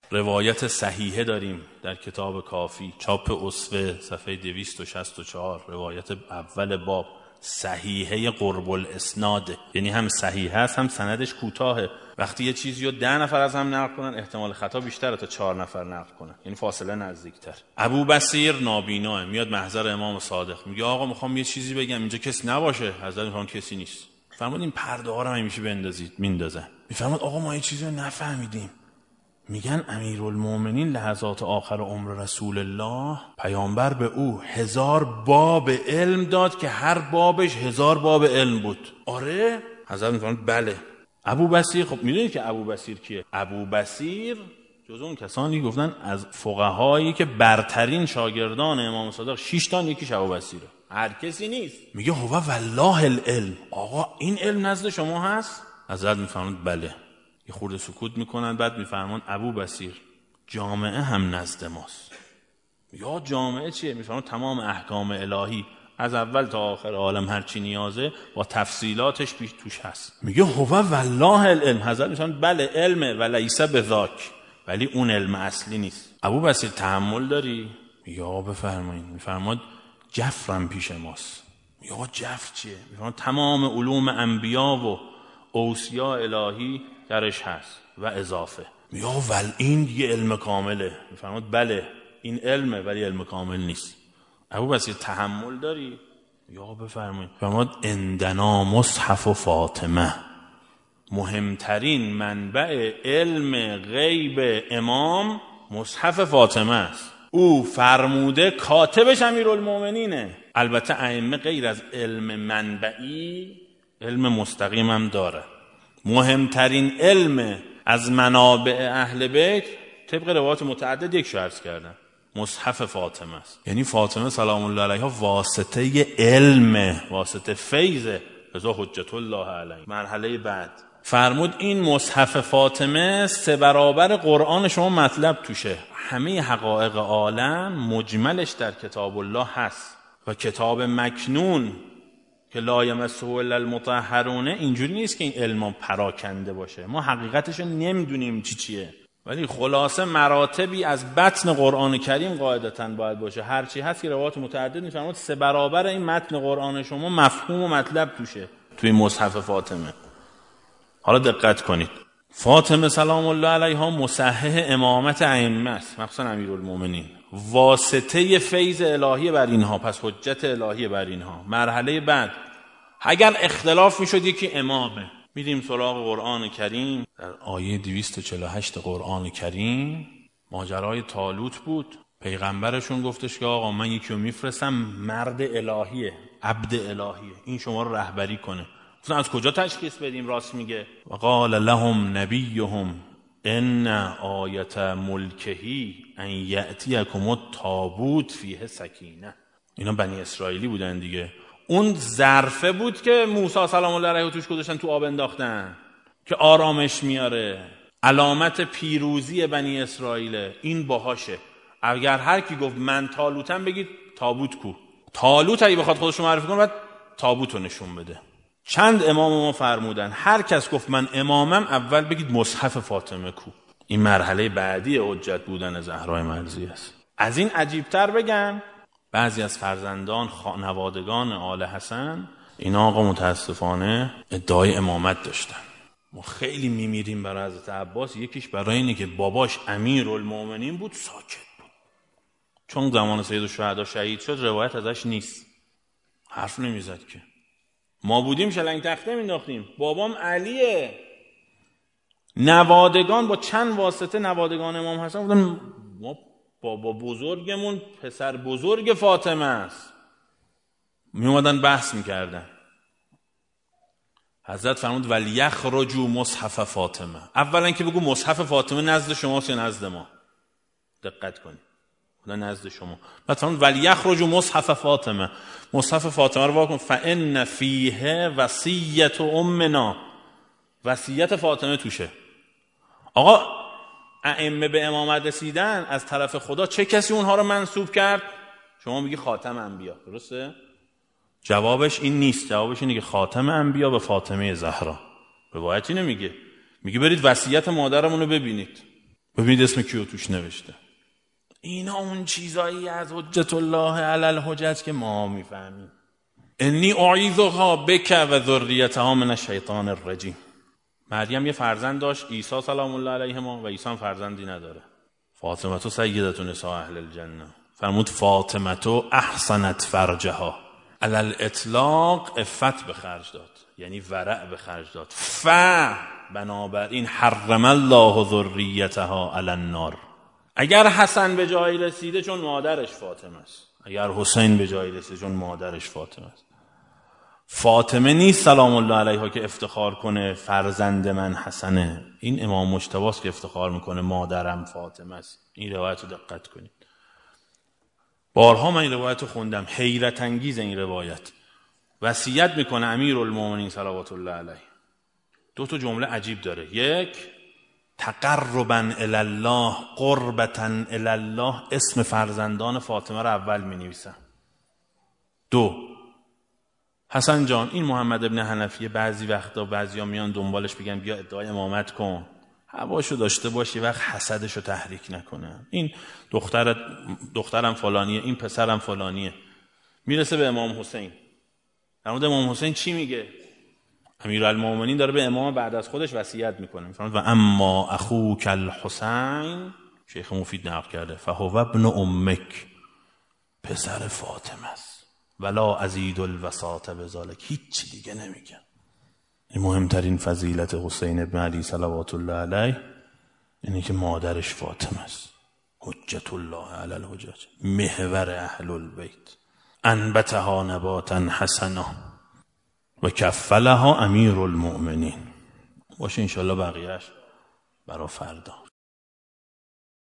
روایت صحیحه داریم در کتاب کافی، چاپ اسوه صفحه 264، روایت اول باب، صحیحه قرب الاسناد، یعنی هم صحیح هست هم سندش کوتاهه. وقتی یه چیزی رو 10 نفر از هم نقل کنن احتمال خطا بیشتره تا 4 نفر نقل کنن، یعنی فاصله نزدیکتر. ابو بصیر نابیناه میاد محضر امام صادق، میگه آقا میخوام یه چیزی بگم، اینجا کسی نباشه. حضرت میفرماد کسی نیست. فرمود این پرده ها رو همیشه بندازید. میندازن. میفرماد آقا ما یه چیزی رو نفهمیدیم. میگن امیرالمومنین لحظات آخر عمر رسول الله پیامبر به او 1000 باب علم داد که هر بابش 1000 باب علم بود. آره؟ حضرت میفرماد بله. ابو بصیر، خب میدونید که ابو بصیر کیه؟ ابو بصیر جز اون کسانی گفتن از فقهایی که برترین شاگردان امام صادق 6 تا یکیش ابو بصیره، هر کسی نیست. میگه هو والله العلم، آقا این علم نزد شما هست؟ حضرت میفرماد بله. یه خورده سکوت میکنن، بعد میفرمان ابو بصیر جامعه هم نزد ماست. یا جامعه چیه؟ میفرمان تمام احکام الهی از اول تا آخر عالم هر چی نیازه با تفصیلاتش پیش توش هست. میگه هو والله العلم. حضرت میفرمان بله علمه ولیس بذاک، ولی اون علم اصلی نیست. ابو بصیر تحمل داری؟ میگه آقا بفرمایید. میفرماد جفرم پیش ماست. میگه آقا جفر چیه؟ میفرماد تمام علوم انبیا و اوصیا الهی درش هست و اضافه. میگه ول این یه علم کامله. میفرماد بله این علمه ولی علم کامل نیست. ابو بصیر تحمل داری؟ یا بفرمایید. فرماد عندنا مصحف و فاطمه، مهمترین منبع علم غیب امام مصحف فاطمه است. او فرموده کاتبش امیرالمومنینه. البته ائمه غیر از علم منبعی علم مستقیم هم داره. مهمترین علم از منابع اهل بیت طبق روایات متعدد یک عرض کردن مصحف فاطمه است. یعنی فاطمه سلام الله علیها واسطه علم، واسطه فیض، رضا حجت الله علیه. مرحله بعد فرمود این مصحف فاطمه 3 برابر قرآن شما مطلب توشه. همه حقایق عالم مجملش در کتاب الله هست و کتاب مکنون که لا یمسه الا المطهرون اینجوری نیست که این علم پراکنده باشه. ما حقیقتش نمیدونیم چیه، ولی خلاصه مراتبی از بطن قرآن کریم قاعدتاً باید باشه. هر چی هست که روایات متعدد میفرماد 3 برابر این متن قرآن شما مفهوم و مطلب توشه توی مصحف فاطمه. حالا دقت کنید، فاطمه سلام الله علیها مصحح امامت ائمه است، مخصوصا امیرالمومنین، واسطه فیض الهی بر اینها، پس حجت الهی بر اینها. مرحله بعد اگر اختلاف میشد یکی امامه، میریم سراغ قرآن کریم. در آیه 248 قرآن کریم ماجرای طالوت بود. پیغمبرشون گفتش که آقا من یکی رو میفرستم، مرد الهیه، عبد الهیه، این شما رو رهبری کنه. گفتن از کجا تشخیص بدیم راست میگه؟ و قال لهم نبیهم ان آیت ملکهی ان یأتیکم التابوت فیه سکینه. اینا بنی اسرائیلی بودن دیگه. اون ظرفه بود که موسی سلام الله علیه توش گذاشتن تو آب انداختن که آرامش میاره. علامت پیروزی بنی اسرائیل این باهاشه. اگر هر کی گفت من طالوتم بگید تابوت کو. طالوت اگه بخواد خودش رو معرفی کنه بعد تابوت رو نشون بده. چند امام ما فرمودن هر کس گفت من امامم اول بگید مصحف فاطمه کو. این مرحله بعدی حجت بودن زهرای مرضی است. از این عجیبتر بگم بعضی از فرزندان خانوادگان آل حسن اینا آقا متاسفانه ادعای امامت داشتن. ما خیلی میمیریم برای حضرت عباس. یکیش برای اینه که باباش امیرالمومنین بود ساکت بود، چون زمان سید الشهدا شهید شد روایت ازش نیست، حرف نمیزد که. ما بودیم شلنگ تخته مینداختیم. بابام علیه. نوادگان با چند واسطه نوادگان امام حسن بودن ما بابا بزرگمون پسر بزرگ فاطمه است، می اومدن بحث میکردن. حضرت فرمود ولیخرجوا مصحف فاطمه. اولا که بگو مصحف فاطمه نزد شماست یا نزد ما؟ دقت کنید، خدا نزد شما. بعد فرمود ولیخرجوا مصحف فاطمه. مصحف فاطمه رو واکن فان فیه وصیت امنا. وصیت فاطمه توشه. آقا ائمه به امامت رسیدن از طرف خدا، چه کسی اونها رو منسوب کرد؟ شما میگی خاتم انبیا، درسته؟ جوابش این نیست. جوابش اینه که خاتم انبیا به فاطمه زهرا. روایتی نمیگه، میگه برید وصیت مادرمون رو ببینید. ببینید اسم کیو توش نوشته. اینا اون چیزایی از حجت الله علی الحجج که ما میفهمیم. انی اعیذها بک و ذریتها من الشیطان الرجیم. مریم یه فرزند داشت، عیسی سلام الله علیهما، و عیسی هم فرزندی نداره. فاطمه سیدة نساء اهل الجنه. فرمود فاطمه احسنت فرجها. علی الاطلاق عفت به خرج داد، یعنی ورع به خرج داد. بنابراین حرم الله ذریتها علی النار. اگر حسن به جایی رسیده چون مادرش فاطمه است، اگر حسین به جایی رسیده چون مادرش فاطمه است. فاطمه نیست سلام الله علیها که افتخار کنه فرزند من حسنه. این امام مجتبی است که افتخار میکنه مادرم فاطمه است. این روایت رو دقت کنید. بارها من این روایت رو خوندم، حیرت انگیز این روایت. وصیت میکنه امیرالمومنین صلوات الله علیه. 2 جمله عجیب داره. یک، تقربا الی الله، قربتا الی الله، اسم فرزندان فاطمه رو اول می-نویسن. 2، حسن جان این محمد ابن حنفیه بعضی وقتا بعضیا میان دنبالش بگن بیا ادعای امامت کن، هواشو داشته باش، یه وقت حسدشو تحریک نکنه. این دخترم فلانیه، این پسرم فلانیه. میرسه به امام حسین. در مورد امام حسین چی میگه؟ امیرالمومنین داره به امام بعد از خودش وصیت میکنه. میفرماد و اما اخوک الحسین، شیخ مفید نقل کرده، فهو ابن امک، پسر فاطمه است. ولا ازید الوساط بذالک، هیچ دیگه نمیگن. این مهمترین فضیلت حسین ابن علی صلوات الله علیه اینه که مادرش فاطمه است. حجت الله علی الحجج، محور اهل البیت، انبتها نباتا حسنا و کفلها امیرالمؤمنین. باشه انشالله بقیهش برا فردا.